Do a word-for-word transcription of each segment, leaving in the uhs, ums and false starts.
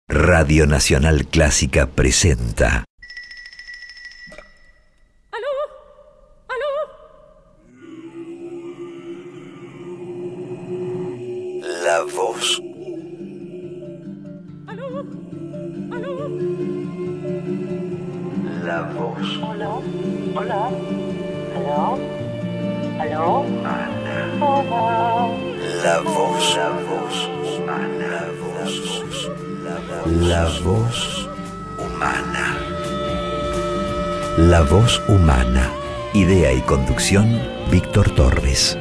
Radio Nacional Clásica presenta. ¿Aló? ¿Aló? La voz. ¿Aló? ¿Aló? La voz. Hola, hola, aló, aló, Ana. hola. La voz. La voz. Ana. La voz. La voz humana. La voz humana. Idea y conducción, Víctor Torres.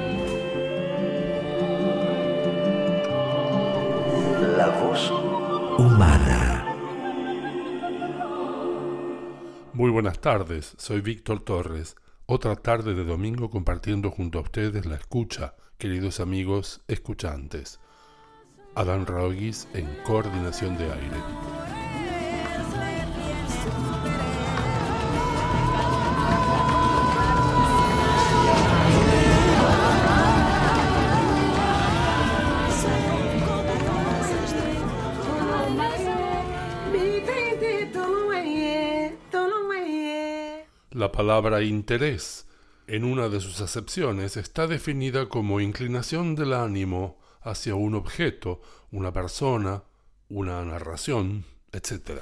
La voz humana. Muy buenas tardes, soy Víctor Torres. Otra tarde de domingo compartiendo junto a ustedes la escucha, queridos amigos escuchantes. Adán Raoguis en coordinación de aire. La palabra interés, en una de sus acepciones, está definida como inclinación del ánimo hacia un objeto, una persona, una narración, etcétera.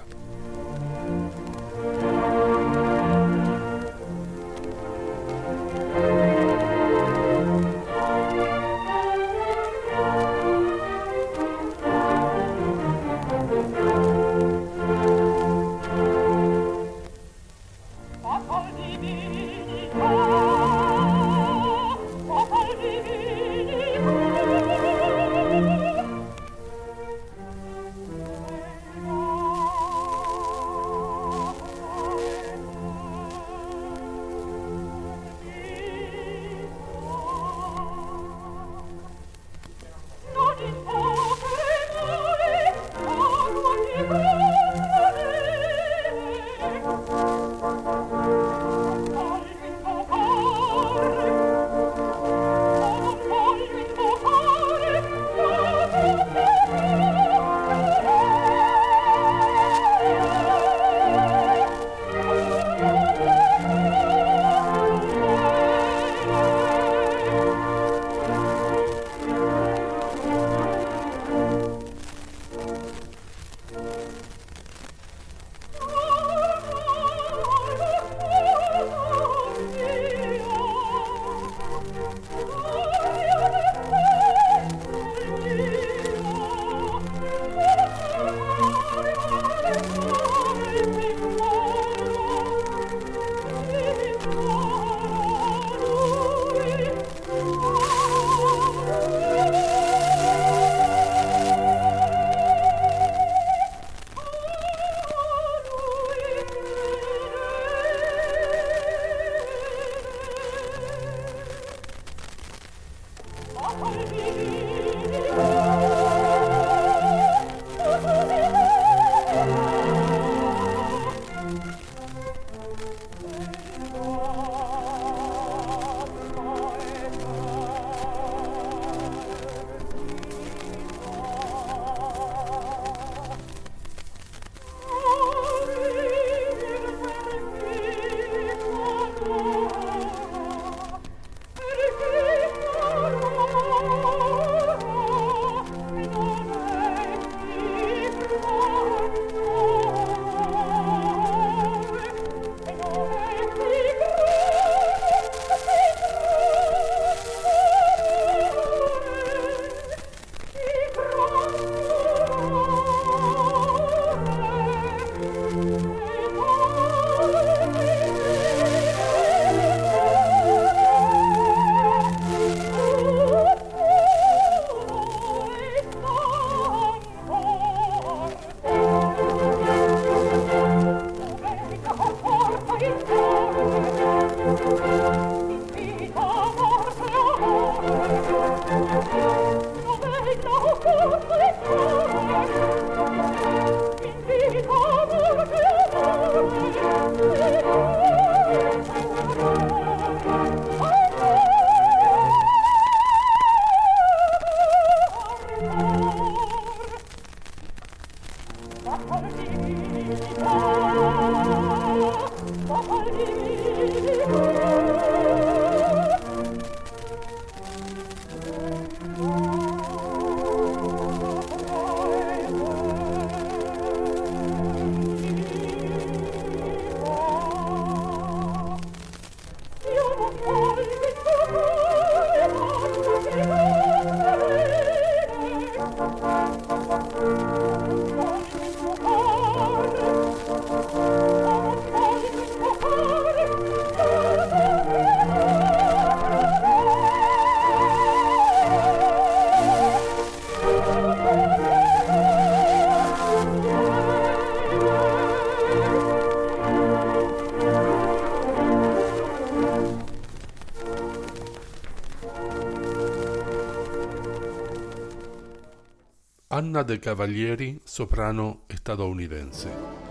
Anna de Cavalieri, soprano estadounidense.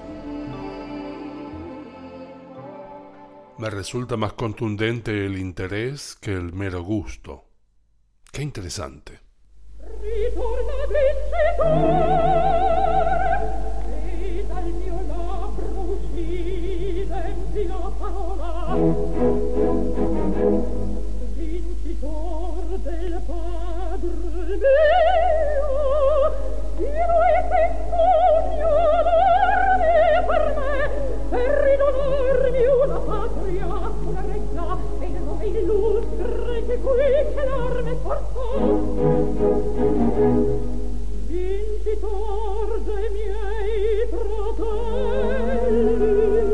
Me resulta más contundente el interés que el mero gusto. ¡Qué interesante! Ritorna vincitore, e dal mio labbro uscì la parola. Vincitor del padre mio, io e sogno l'orme per me, per ridonarmi una patria, una reggia e il nome illustre che qui che l'arme portò. Vincitor dei miei fratelli,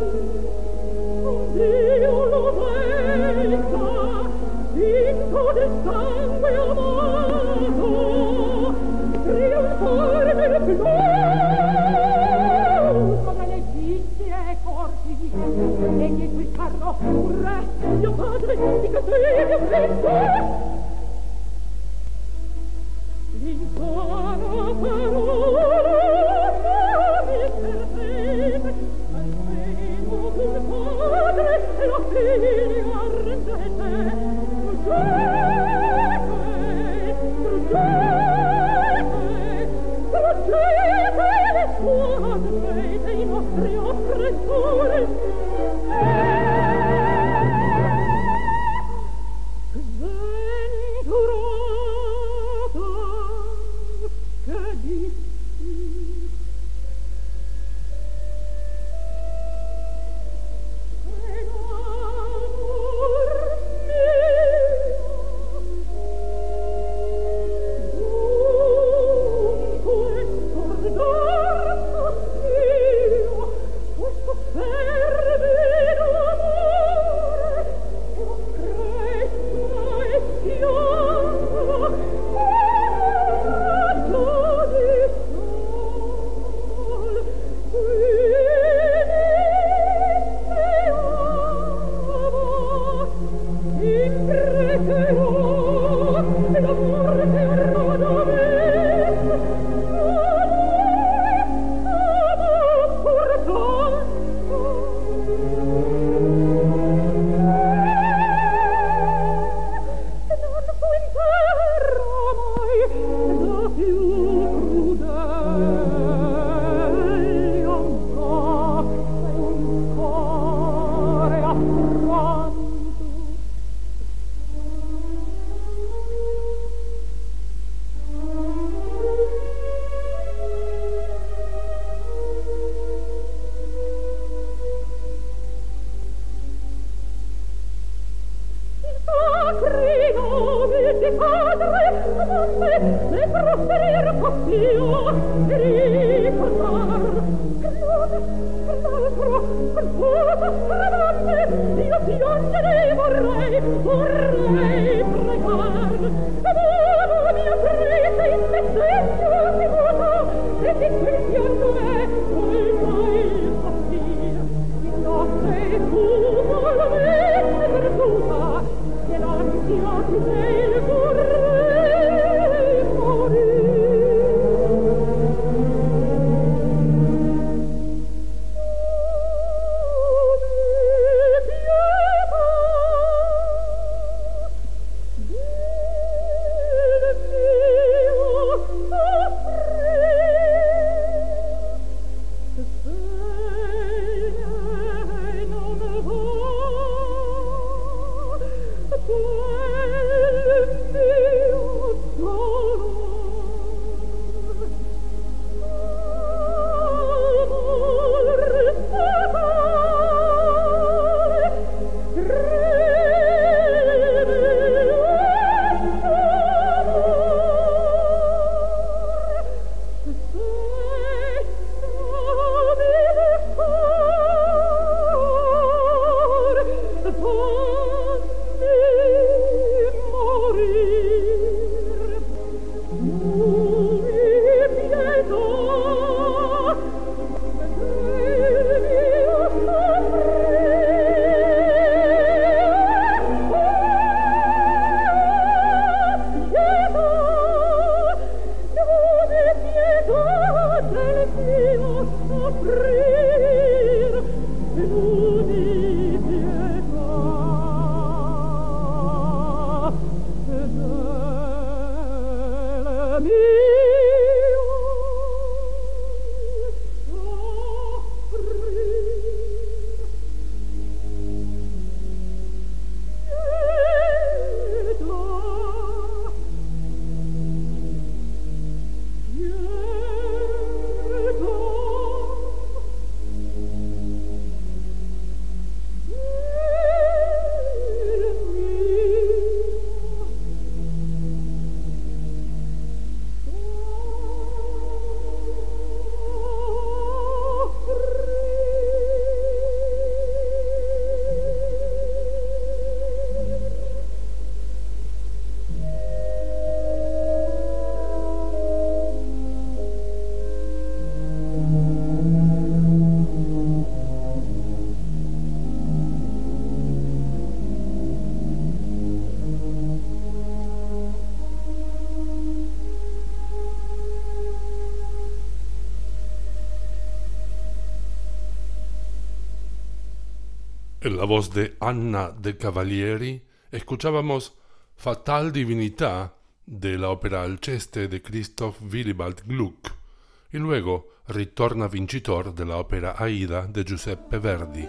Dio lo venga, vinto del sangue amato, trionfare nel più sopra le gizie corti, e dietro il carro pure, mio padre, di che sei mio figlio. L'infana parola mi perdete, almeno d'un padre e la figlia rendete. Struggete, struggete, struggete le squadre dei nostri oppressori. Oh, En la voz de Anna de Cavalieri escuchábamos Fatal Divinità de la ópera Alceste de Christoph Willibald Gluck y luego Ritorna Vincitor de la ópera Aida de Giuseppe Verdi.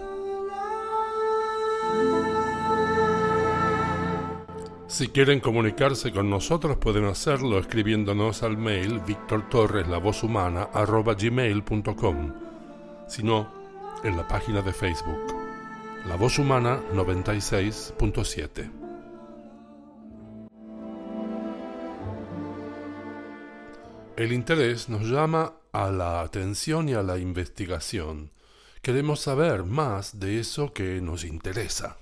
Si quieren comunicarse con nosotros pueden hacerlo escribiéndonos al mail victortorreslavoz-humana arroba gmail punto com, si no, en la página de Facebook La Voz Humana noventa y seis punto siete. El interés nos llama a la atención y a la investigación. Queremos saber más de eso que nos interesa.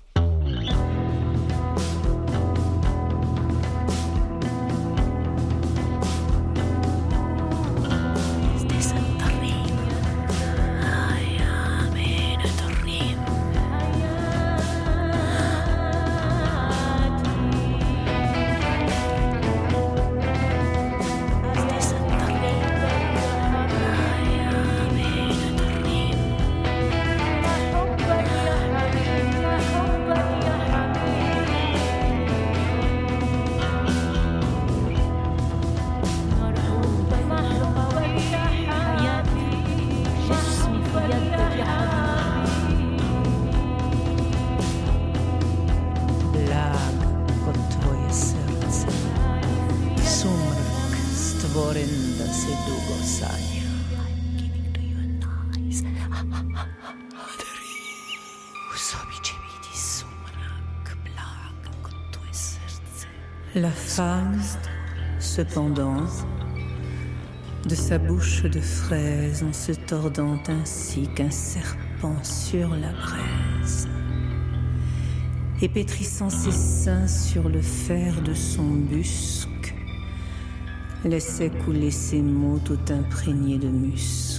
La femme, cependant, de sa bouche de fraise en se tordant ainsi qu'un serpent sur la braise, et pétrissant ses seins sur le fer de son busc, laissait couler ses mots tout imprégnés de musc.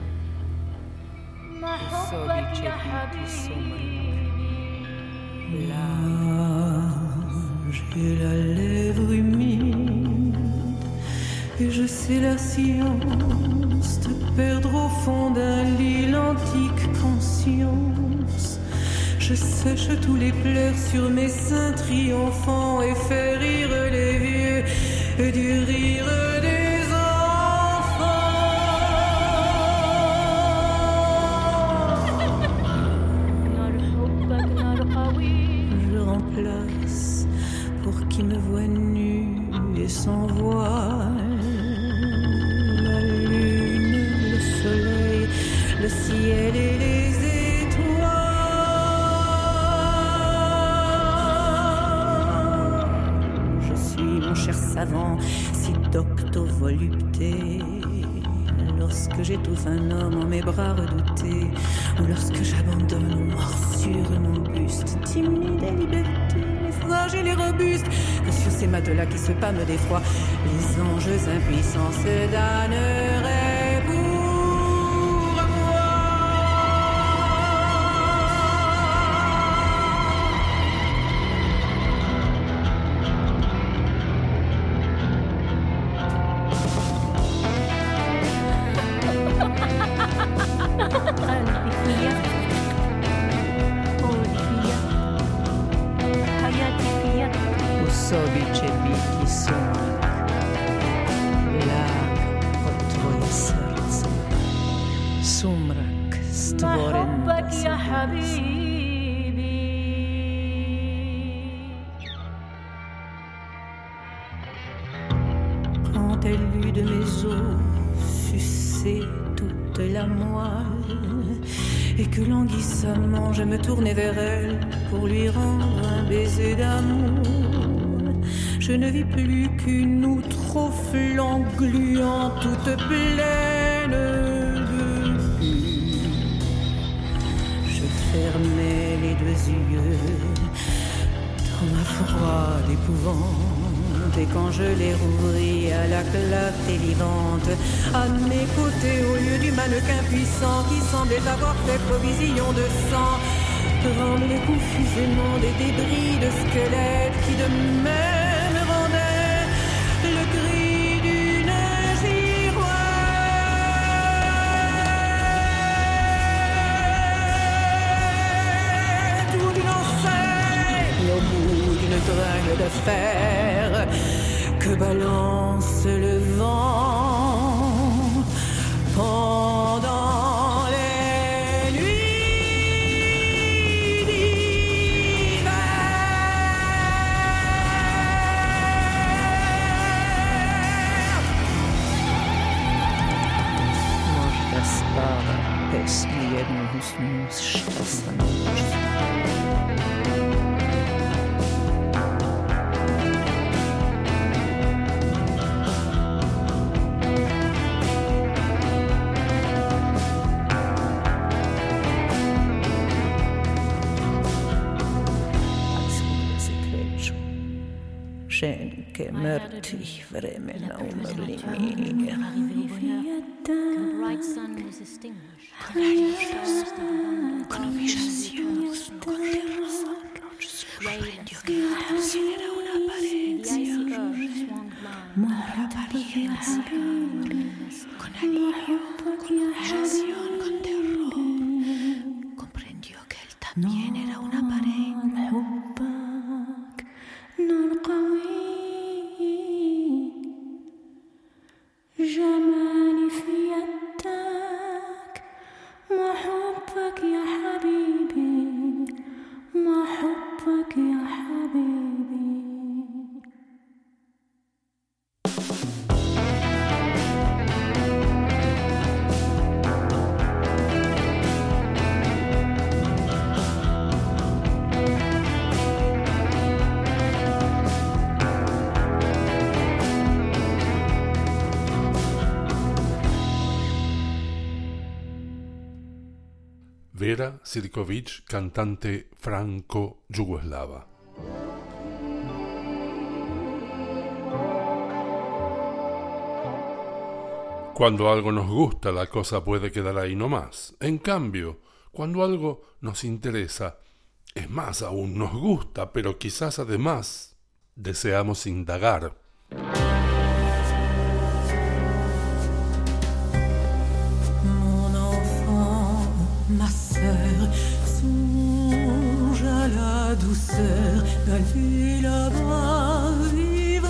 J'ai la lèvre humide et je sais la science de perdre au fond d'un lit l'antique conscience. Je sèche tous les pleurs sur mes seins triomphants et fais rire les vieux et du rire des enfants. Je remplace pour qui me voit nu et sans voile la lune, le soleil, le ciel et les étoiles. Je suis mon cher savant, si docto volupté, lorsque j'étouffe un homme en mes bras redoutés, ou lorsque j'abandonne aux morsures mon buste timide et liberté, fragile et robuste, que sur ces matelas qui se pâment d'effroi, les anges impuissants se damneraient pour moi. Quand elle eut de mes os sucé toute la moelle et que languissamment je me tournais vers elle pour lui rendre un baiser d'amour, je ne vis plus qu'une outre au flanc gluant toute pleine de pus. Je fermais les deux yeux dans ma froide épouvante, et quand je les rouvris à la clarté vivante, à mes côtés, au lieu du mannequin puissant qui semblait avoir fait provision de sang, tremblaient confusément des débris de squelettes qui de même rendaient le cri d'une girouette. de fer que balance le vent pendant les nuits d'hiver. Možda spava pesmi jednu uz nus, šta sam noć. Ženke mrtvih vremena umrli mir. Comprendió que la canción era una apariencia, una apariencia, con alivio, con humillación, con terror. Comprendió que él también era una apariencia. جمالي في يدك ما حبك يا حبيبي ما حبك يا حبيبي. Vera Sirković, cantante franco-yugoslava. Cuando algo nos gusta, la cosa puede quedar ahí nomás. En cambio, cuando algo nos interesa, es más aún, nos gusta, pero quizás además deseamos indagar. Ma sœur, songe à la douceur d'aller là-bas vivre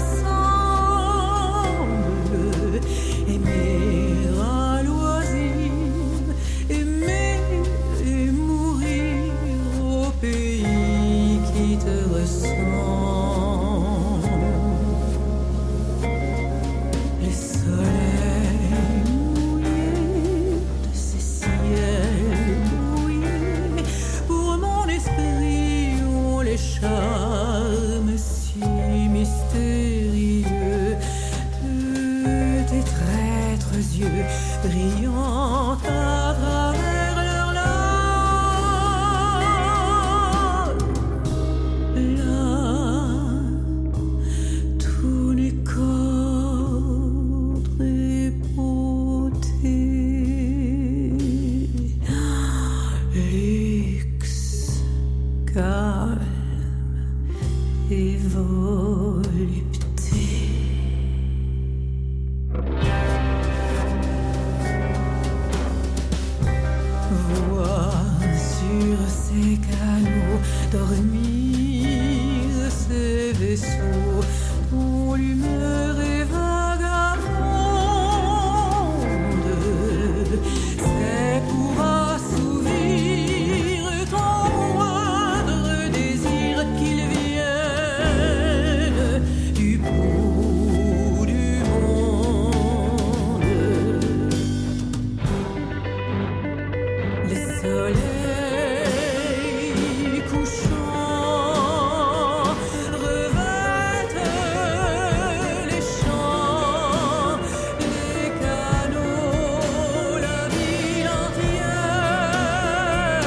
ensemble, aimer à loisir, aimer et mourir au pays qui te ressemble. Les soleils mouillés de ces ciels charme si mystérieux de tes traîtres yeux brillants à travers leurs larmes. Là, tout n'est qu'ordre et beauté, luxe, calme et volupté. Voir sur ces canaux dormir ces vaisseaux dont l'humeur est vagabonde, c'est pour assouvir ton moindre désir qu'il vienne du bout du monde. Les soleils couchants revêtent les champs, les canaux, la ville entière.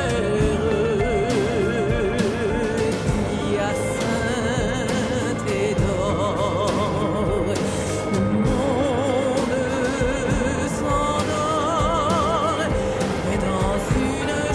Hyacinthe et d'or, le monde s'endort et dans une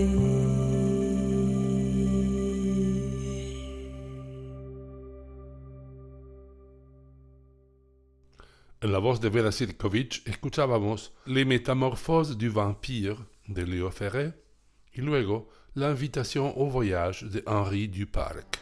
En la voz de Vera Sirkovich escuchábamos Les Métamorphoses du Vampire de Léo Ferré y luego La Invitation au Voyage de Henri Duparc.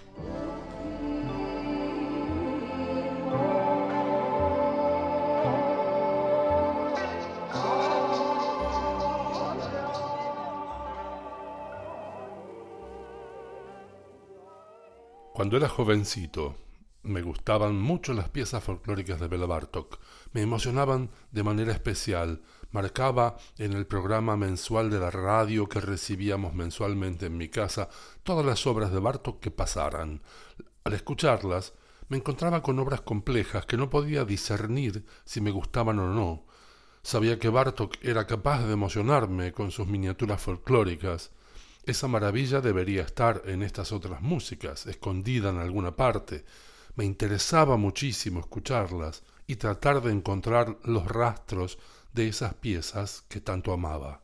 Cuando era jovencito, me gustaban mucho las piezas folclóricas de Béla Bartók. Me emocionaban de manera especial. Marcaba en el programa mensual de la radio que recibíamos mensualmente en mi casa todas las obras de Bartók que pasaran. Al escucharlas, me encontraba con obras complejas que no podía discernir si me gustaban o no. Sabía que Bartók era capaz de emocionarme con sus miniaturas folclóricas. Esa maravilla debería estar en estas otras músicas, escondida en alguna parte. Me interesaba muchísimo escucharlas y tratar de encontrar los rastros de esas piezas que tanto amaba.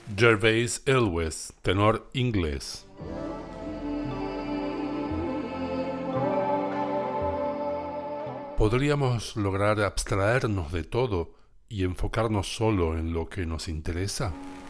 Gervais Elwes, tenor inglés. ¿Podríamos lograr abstraernos de todo y enfocarnos solo en lo que nos interesa?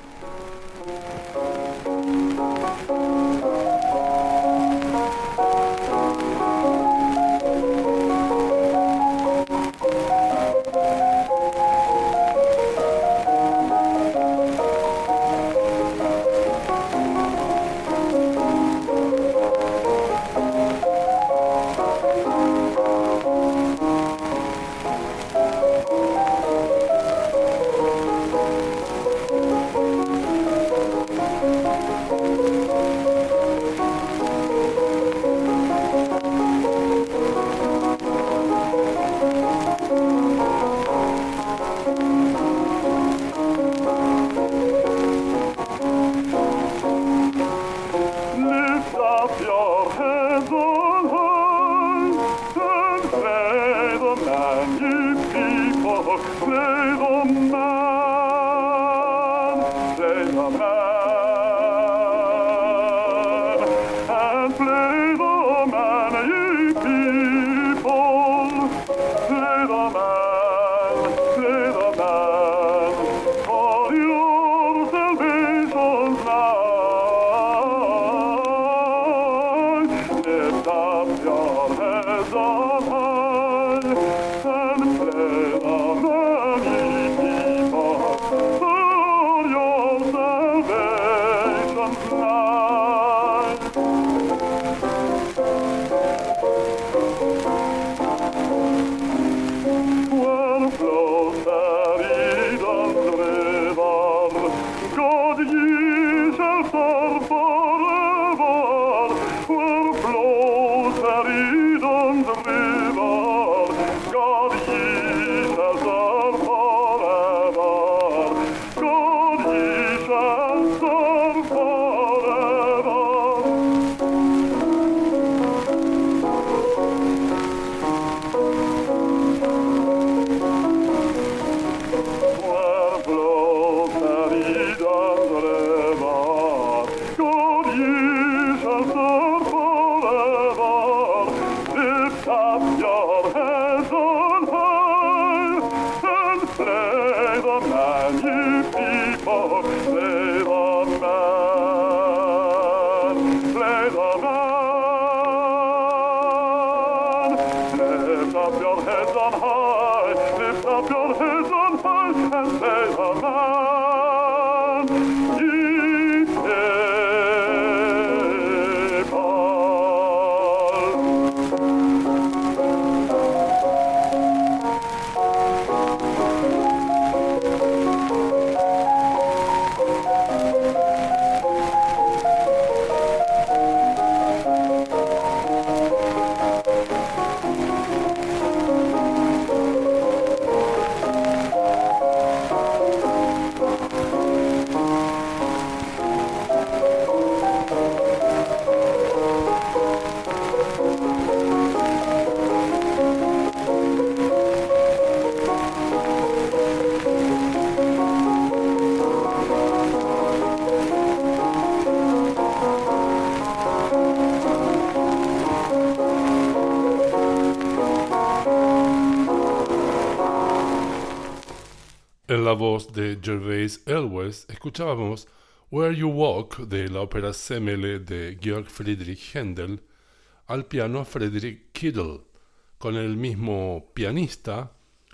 En la voz de Gervais Elwes escuchábamos Where You Walk de la ópera Semele de Georg Friedrich Händel al piano Friedrich Kiedel, con el mismo pianista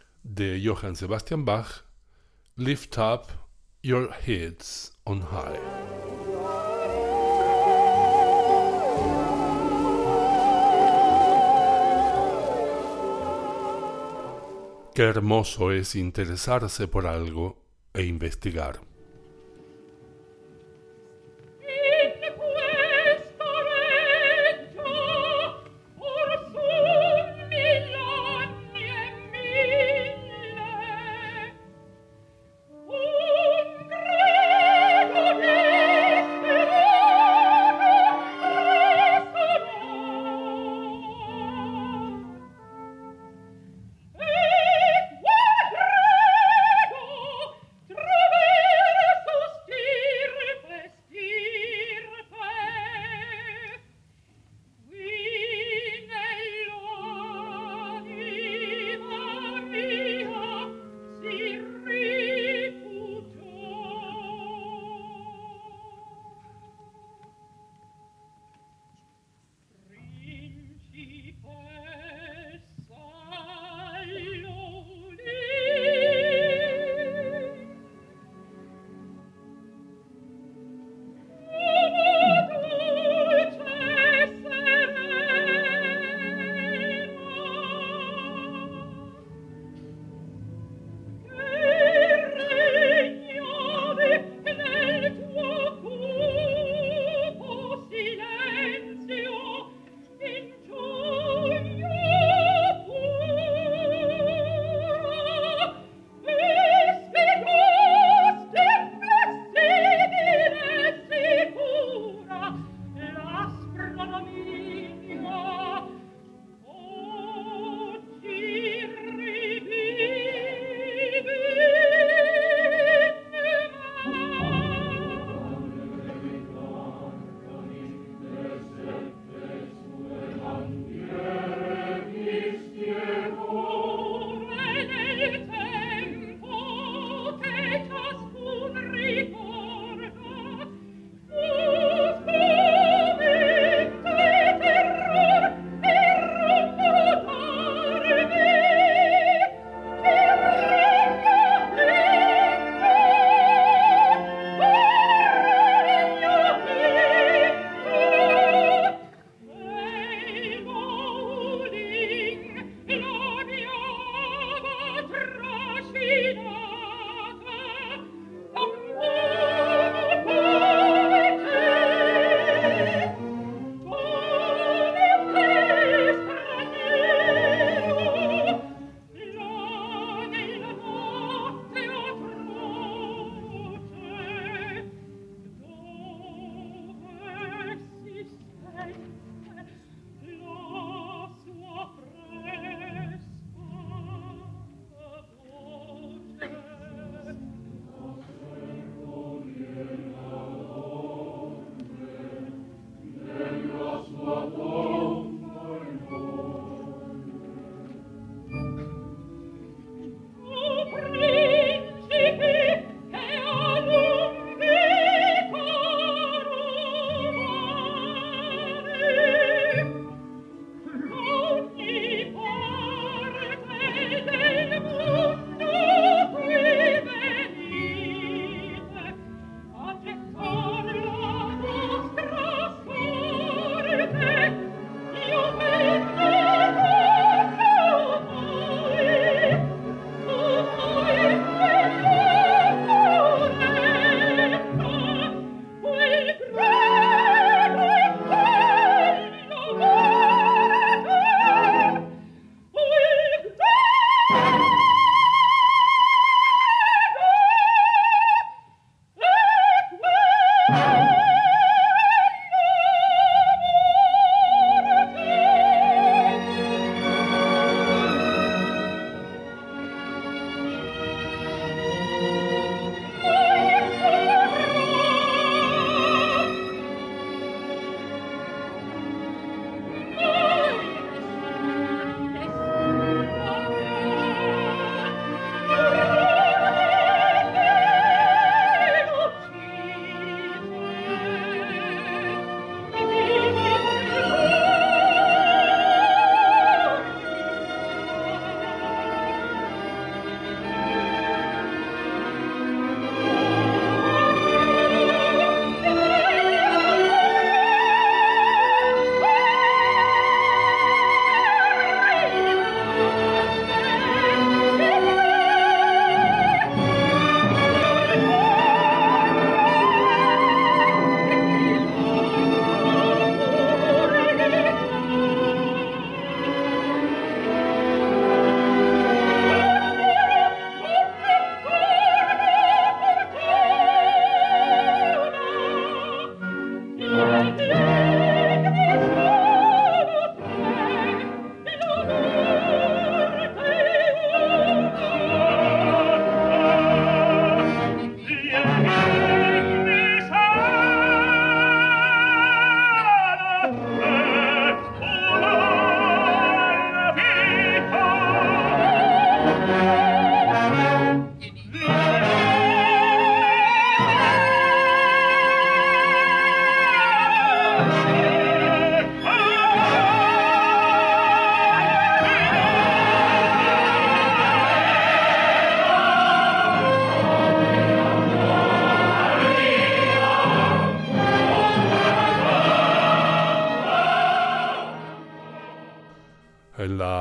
de Johann Sebastian Bach, Lift Up Your Heads on High. Qué hermoso es interesarse por algo e investigar. Trove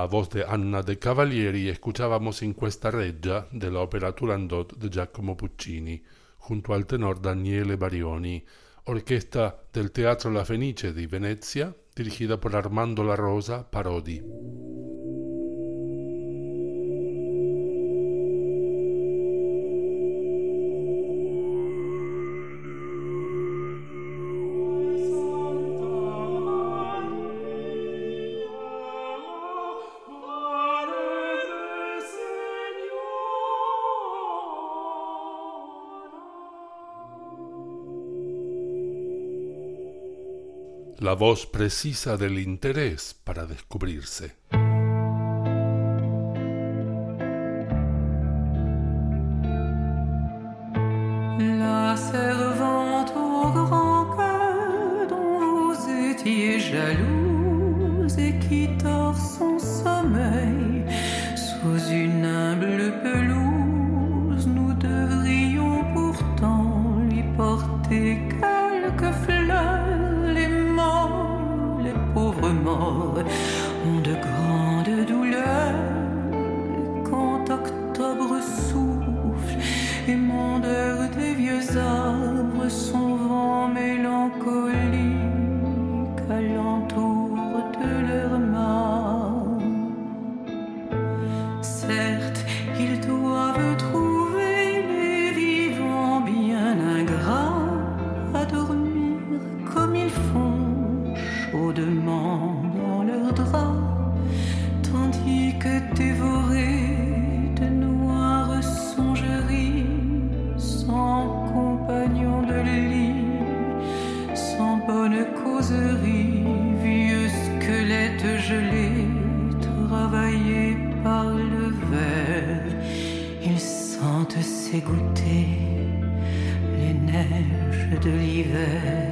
voz de Anna de Cavalieri, escuchábamos In questa reggia de la ópera Turandot de Giacomo Puccini, junto al tenor Daniele Barioni, orquesta del Teatro La Fenice di Venezia, dirigida por Armando La Rosa Parodi. La voz precisa del interés para descubrirse. La servante au grand cœur dont vous étiez jalouse et qui tord son sommeil sous une humble pelouse, nous devrions pourtant lui porter quelques fleurs. Les pauvres morts ont de grandes douleurs quand octobre souffle et mondeur des vieux arbres son vent mélancolique alentour de leurs mâts. Certes, ils doivent trouver les vivants bien ingrats à dormir comme ils font chaudement dans leurs draps, tandis que dévorés de noires songeries, sans compagnon de lit, sans bonne causerie, vieux squelettes gelés, travaillés par le ver, ils sentent s'égoutter les neiges de l'hiver.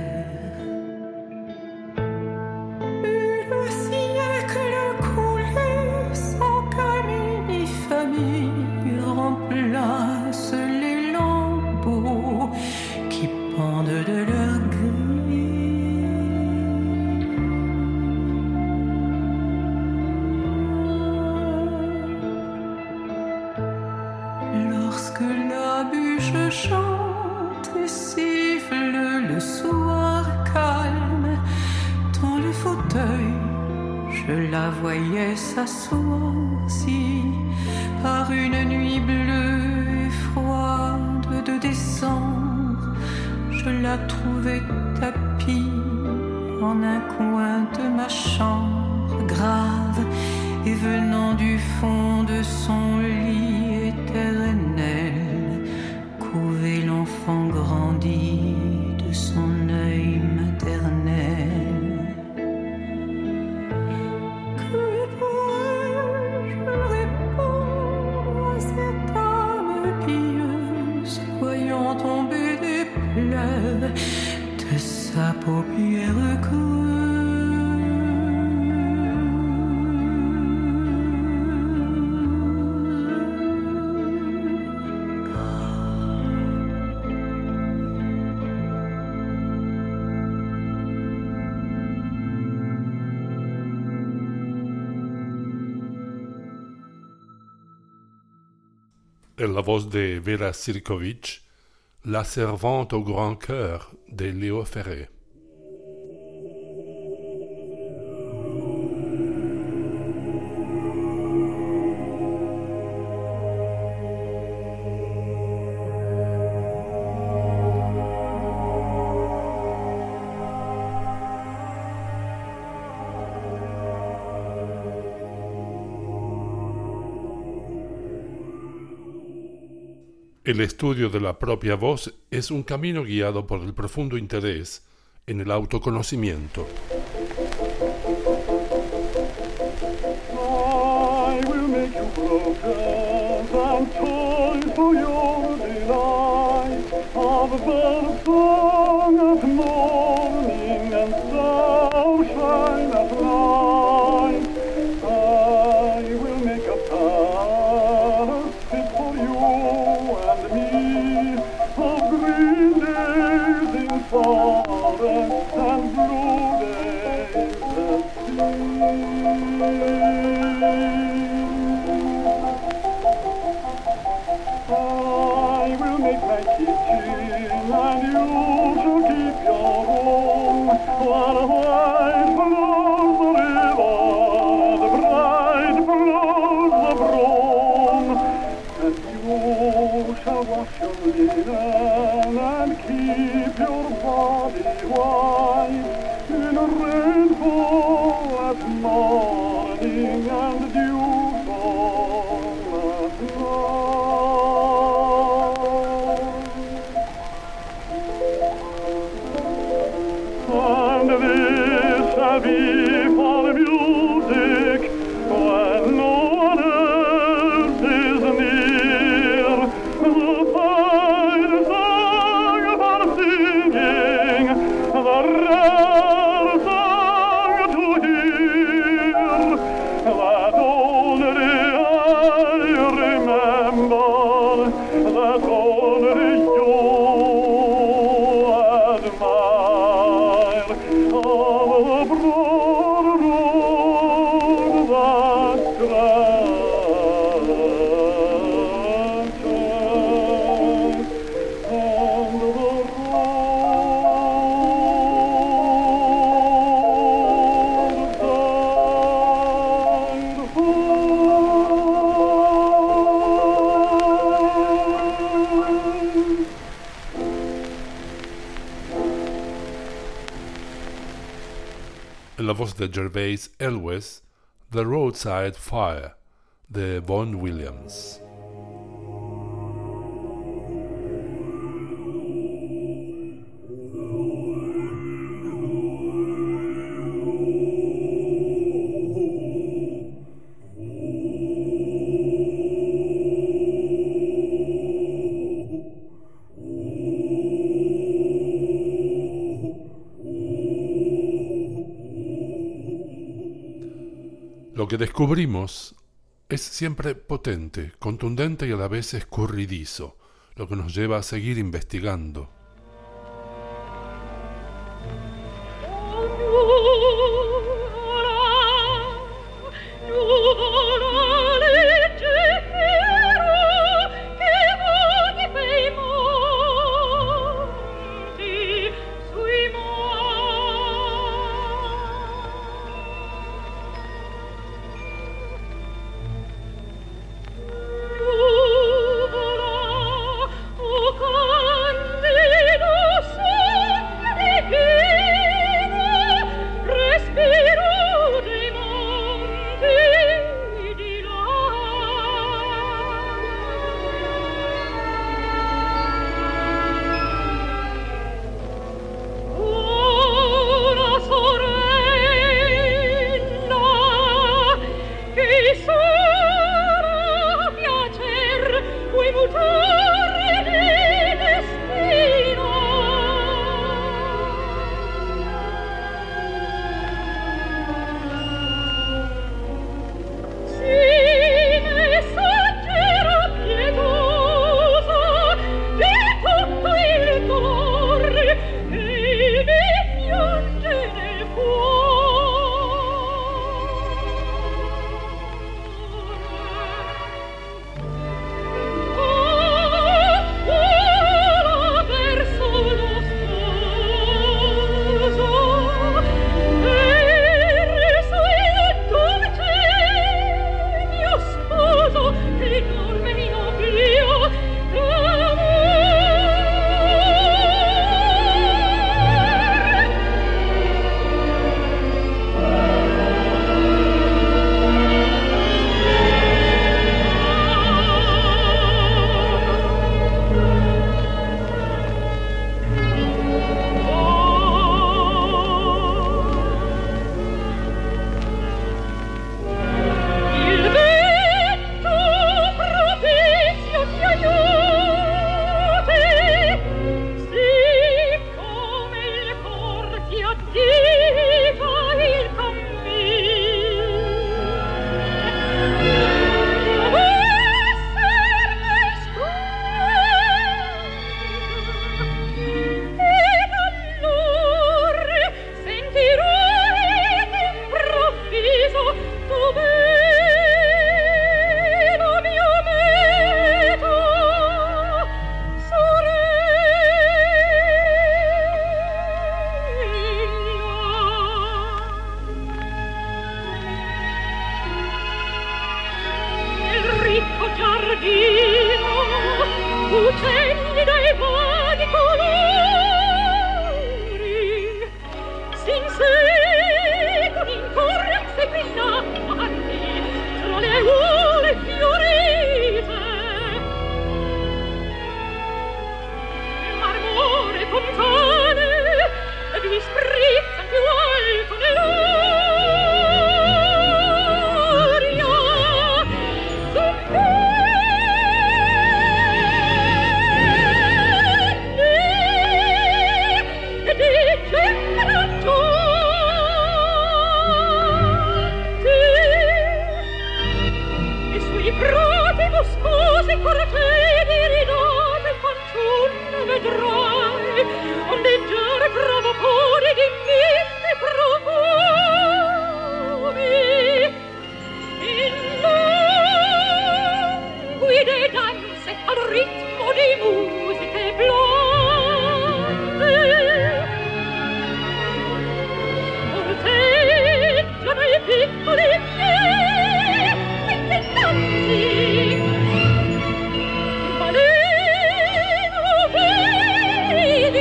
S'assoit-si par une nuit bleue et froide de décembre, je la trouvais tapie en un coin de ma chambre, grave et venant du fond de son lit éternel, couver l'enfant grandi de son œil maternel. De sa paupière creuse. En la voz de Vera Sirkovich, La servante au grand cœur de Léo Ferré. El estudio de la propia voz es un camino guiado por el profundo interés en el autoconocimiento. I will make you brokers and toys for your delight, of a bird song at morning and sunshine at night. I will make a palace fit for you and me, of green days in forest and blue days at sea. La voz de Gervais Elwes, The Roadside Fire, de Vaughan Williams. Lo que descubrimos es siempre potente, contundente y a la vez escurridizo, lo que nos lleva a seguir investigando. Re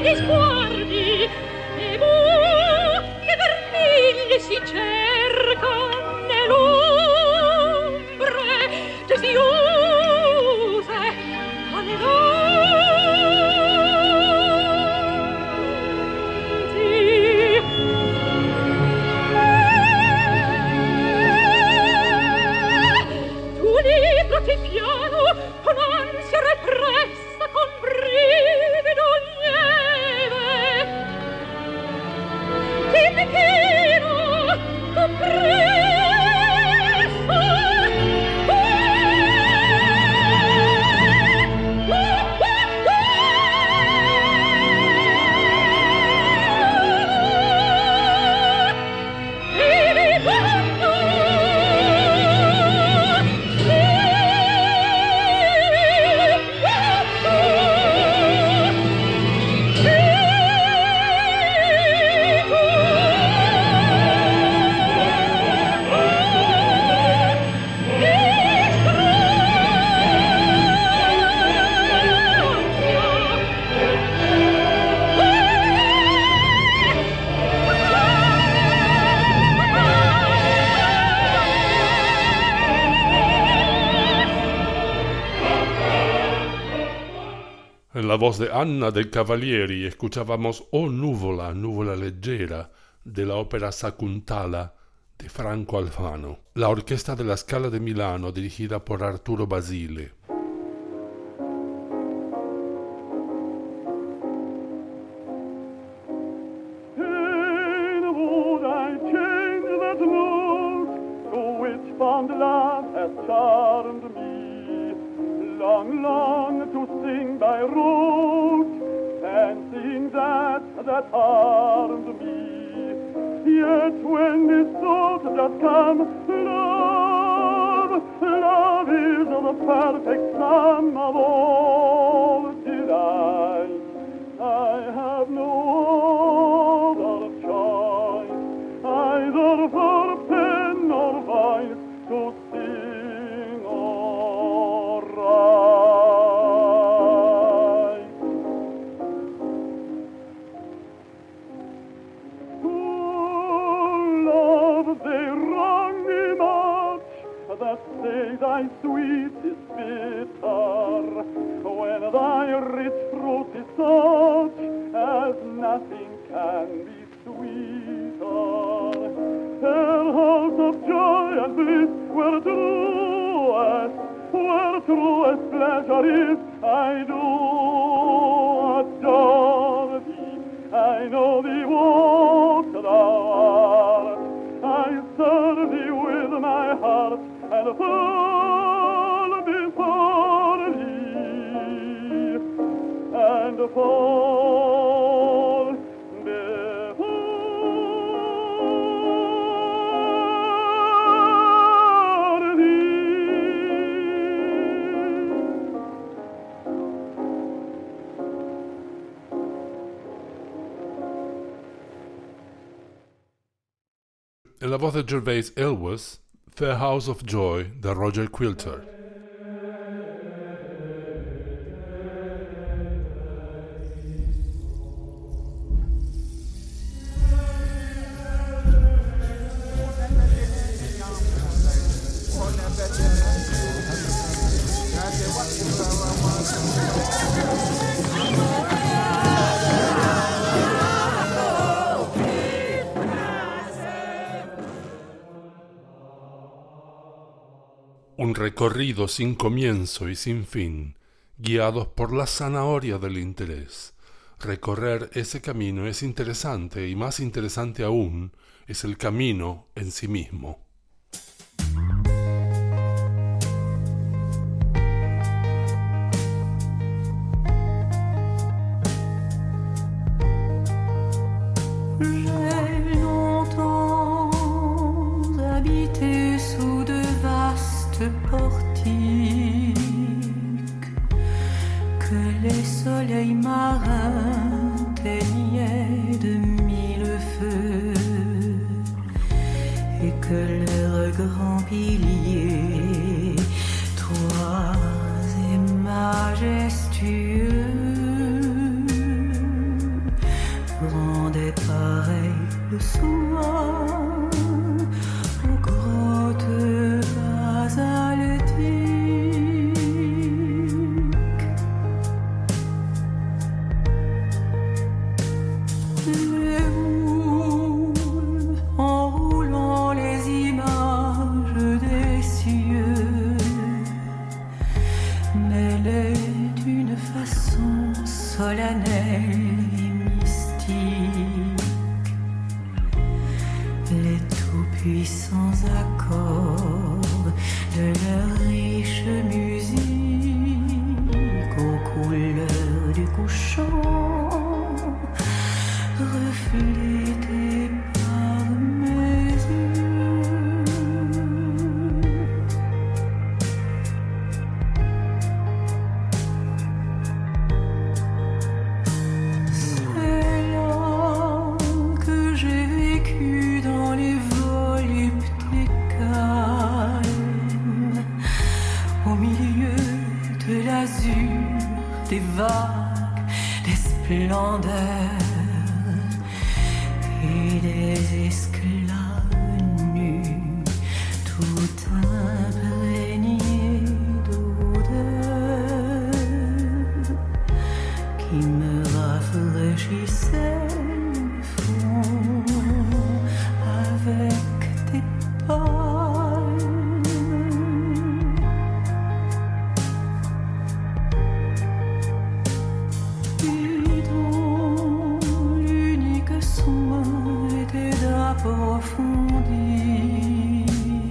di sguardi e boh che vermigli si cerca nell'ombre desiose alle danze piano con ansia repressa con brivido lieve dimmi che no compresso En la voz de Anna del Cavalieri escuchábamos O Nuvola, Nuvola Leggera, de la ópera Sakuntala de Franco Alfano, la orquesta de la Scala de Milano dirigida por Arturo Basile. Long, long to sing by rote, fancying that, that harmed me. Yet when this thought does come, love, love is the perfect sum of all delight. I have no other choice, either for pen or voice, to sing or write. Oh, love, they wrong me much, that say thy sweet is bitter, when thy rich fruit is such as nothing can be sweeter. Tell halls of joy and bliss where truest, where truest pleasure is, I do adore thee. I know thee what thou art. I serve thee with my heart and fall before thee, and fall before En la voz de Gervais Elwes, Fair House of Joy de Roger Quilter. Un recorrido sin comienzo y sin fin, guiados por la zanahoria del interés. Recorrer ese camino es interesante y más interesante aún es el camino en sí mismo. J'ai longtemps habité sous de vastes portiques que les soleils marins teignaient de mille feux et que déroule en roulant les images des cieux, mêlées d'une façon solennelle et mystique, les tout-puissants accords de leur riche musique aux couleurs du couchant, reflétées par mes yeux. C'est là que j'ai vécu dans les voluptés calmes, au milieu de l'azur, des vagues, des splendeurs et des esclaves nus, tout imprégnés d'odeurs qui me rafraîchissaient le front avec tes palmes. Et dont l'unique soin était d'approfondir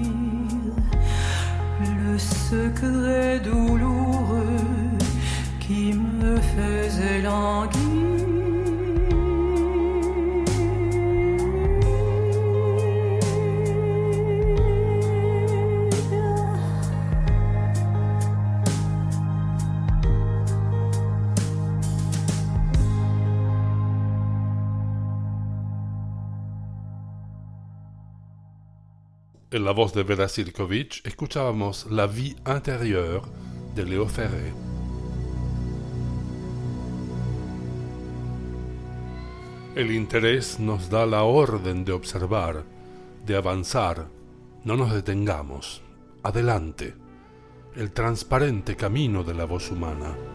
le secret douloureux qui me faisait languir. En la voz de Vera Sirkovich escuchábamos La vie intérieure de Léo Ferré. El interés nos da la orden de observar, de avanzar. No nos detengamos. Adelante. El transparente camino de la voz humana.